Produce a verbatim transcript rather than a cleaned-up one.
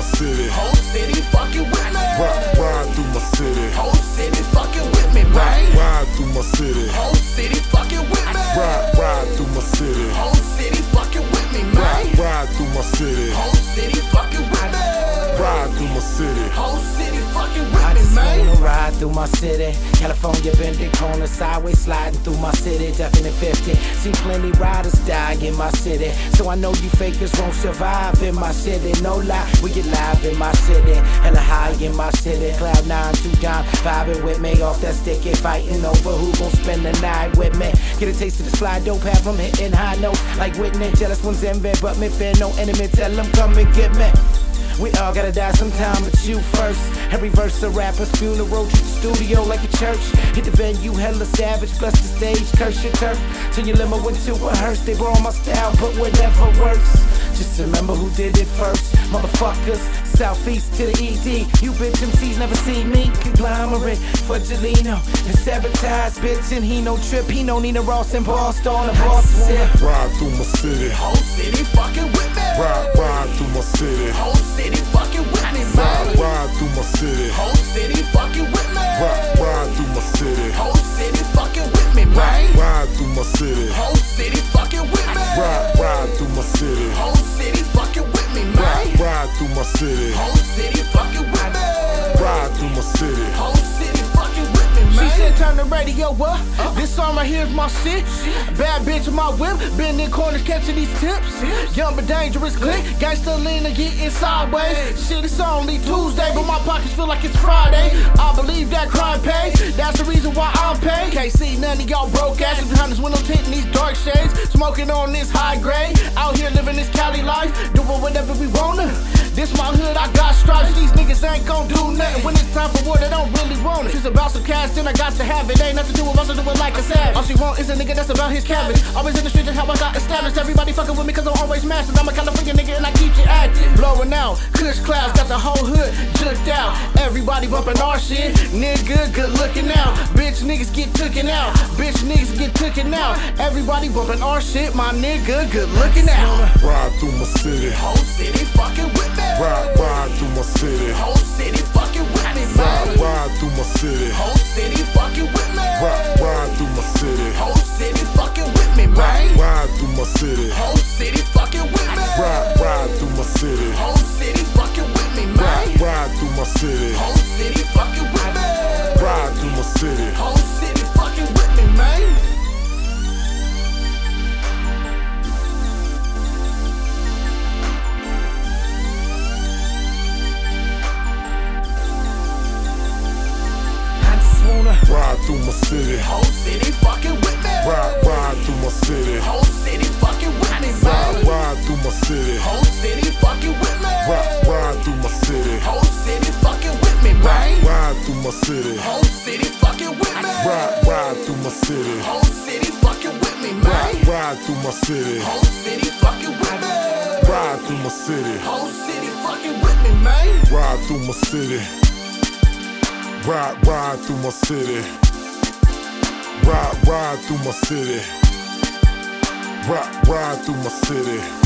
city. Whole city fucking with me. Ride, ride through my city. Whole city fucking with me, man. Ride, ride through my city. Whole city fucking with me. Ride, ride through my city. Whole city fucking with me, man. Ride, ride through my city. Whole city fucking with me. Ride through my city. Whole city fucking with I me, just man. wanna ride through my city. California bending corners, sideways sliding through my city. Ducking at fifty. Seen plenty riders die in my city. So I know you fakers won't survive in my city. No lie, we get live in my city. Hella high in my city. Cloud nine, two down, vibing with me. Off that sticky, fighting over who gon' spend the night with me. Get a taste of the slide, dope, have them hitting high notes. Like Whitney, jealous ones envy, but me fear no enemy. Tell them come and get me. We all gotta die sometime, but you first. Every verse a rapper's funeral, treat the studio like a church. Hit the venue, hella savage, bless the stage, curse your turf. Turn your limo into a hearse, they borrow my style, but whatever works. Just remember who did it first, motherfuckers. Southeast to the E D, you bitch M Cs never see me. Conglomerate for Jelino and sabotage, bitch, and he no trip. He no Nina Ross and Boston on the Boston. Ride through my city. Whole city fucking with me. Ride, ride through my city. Whole city fucking with me, man. Ride, ride through my city. Whole city fucking with me. Ride, ride through my city. Whole city fucking with me, man. Ride through my city. Whole city fucking with me. Ride, ride through my city. Whole city fucking with me, man. Ride, ride through my city. Whole city fucking with me. Ride through my city. Whole city fucking with me, man. She said turn the radio up. This song right here is my shit. Bad bitch with my whip. Been in corners catching these tips. Young but dangerous click. Gangsta lean and getting sideways. Shit, it's only Tuesday, but my pockets feel like it's Friday. I believe that crime pays. That's the reason why I'm paid. Can't see none of y'all broke asses behind this window tint in these dark shades. Smoking on this high grade. Out here living this Cali life. Doing whatever we wanna. This my hood, I got stripes. These niggas ain't gon' do nothing. When it's time for war, they don't really want it. It's about some cash, then I got to have it. Ain't nothing to do with us, I do it like a savage. All she want is a nigga that's about his cabbage. Always in the street, that's how I got established. Everybody fucking with me cause I'm always mastered. I'm a California nigga and I keep you active. Blowing out, kush clouds, got the whole hood juked out. Everybody bumping our shit. Nigga, good looking out. Bitch niggas get tooken out. Bitch niggas get tooken out. Everybody bumping our shit, my nigga, good looking out. Ride through my city. Whole city fucking with me. Ride, ride through my city. Whole city fucking with me, man. Ride, ride through my city. Whole city fucking with me. Ride, ride through my city. Whole city fucking with me, man. Ride, ride through my city. Whole city fucking with me. Ride, ride through my city. Whole city fucking with me, man. Ride, ride through my city. Whole city fucking with me. Ride through my city. Whole city fucking with me, man. Ride through my city. Whole city fucking with me. Ride, ride through my city. Whole city fucking with me, man. Ride, ride through my city. Whole city fucking with me. Ride, ride through my city. Whole city fucking with me, man. Ride through my city. Whole city fucking with me. Ride, ride through my city. Whole city fucking with me, man. Ride, ride through my city. Whole city fucking with me. Ride through my city. Whole city fucking with me, man. Ride through my city. Ride, ride through my city. Ride, ride through my city. Ride, ride through my city.